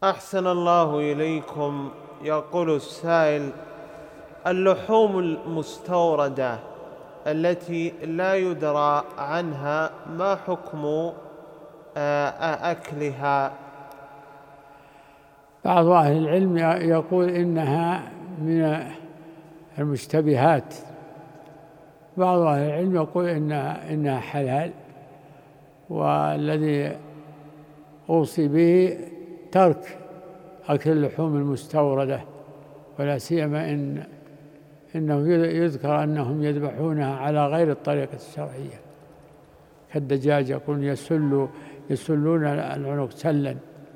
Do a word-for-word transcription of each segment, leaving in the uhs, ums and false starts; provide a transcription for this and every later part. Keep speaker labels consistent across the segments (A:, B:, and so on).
A: أحسن الله إليكم. يقول السائل: اللحوم المستوردة التي لا يدرى عنها ما حكم أكلها؟
B: بعض أهل العلم يقول إنها من المشتبهات، بعض أهل العلم يقول إنها, إنها حلال، والذي أوصي به ترك أكل اللحوم المستوردة، ولا سيما إن إنه يذكر أنهم يذبحونها على غير الطريقة الشرعية كالدجاج، يقولون يسل يسلون العنق سلا.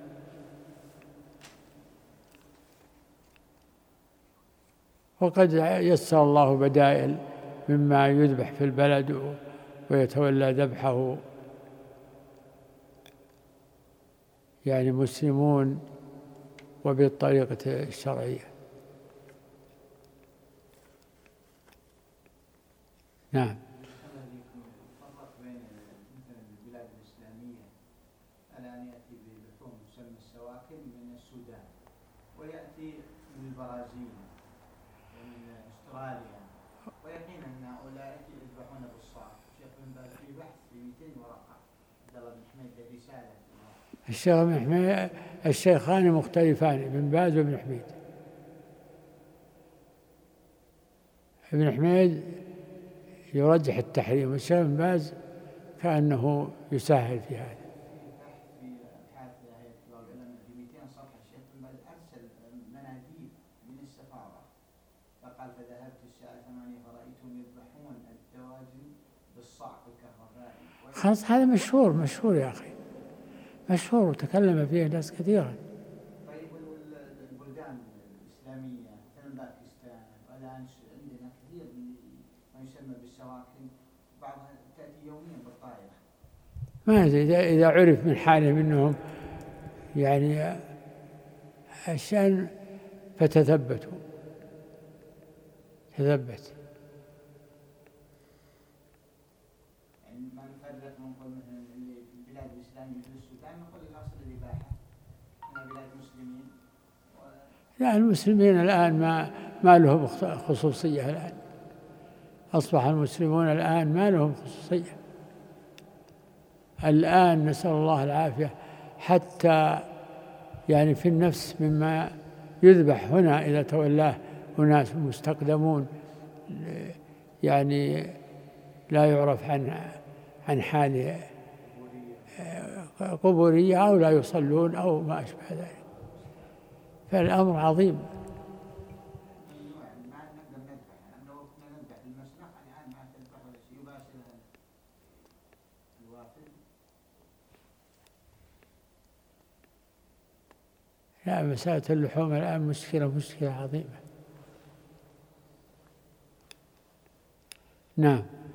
B: وقد يسر الله بدائل مما يذبح في البلد ويتولى ذبحه يعني مسلمون وبالطريقة الشرعية. نعم.
C: فرق بين مثل البلاد الإسلامية الآن يأتي بلحوم تسمى السواكن من السودان، ويأتي من البرازيل ومن أستراليا، ويقين أن هؤلاء يذبحون بالصاع. الشيخ بن باز في بحث في مئتين ورقة، عبد الله بن حميد رسالة.
B: الشيخ بن حميد الشيخان مختلفان، ابن باز وابن حميد. ابن حميد يرجح التحريم، والشيخ بن باز كأنه يسهل في هذا.
C: في أبحاث هيئة كبار العلماء في مئتين صفحة، الشيخ بن باز أرسل مناديب من السفارة، فقال: فذهبت الساعة ثمانية فرأيتهم يذبحون الدواجن بالصعق الكهربائي.
B: خلاص، هذا مشهور مشهور يا أخي، مشهور وتكلم فيه ناس كثيرا.
C: طيب، البلدان الإسلامية مثل باكستان، والآن عندنا كثير من ما يسمى بالسواكن، بعضها تأتي يوميا بالطائرة.
B: ما أدري إذا إذا عرف من حالهم أنهم يعني الشأن فتثبتوا تثبت.
C: يعني ما نفرق نقول مثلا اللي في البلاد الإسلامية مثل السودان نقول الأصل الإباحة من بلاد المسلمين و...
B: لا، المسلمين الآن ما ما لهم خصوصية، الآن أصبح المسلمون الآن ما لهم خصوصية. الآن نسأل الله العافية، حتى يعني في النفس مما يذبح هنا إذا تولاه أناس مستقدمون يعني لا يعرف عن عن حال قبورية أو لا يصلون أو ما أشبه ذلك، فالأمر عظيم. لا، مسألة اللحوم الآن مشكلة مشكلة عظيمة. نعم.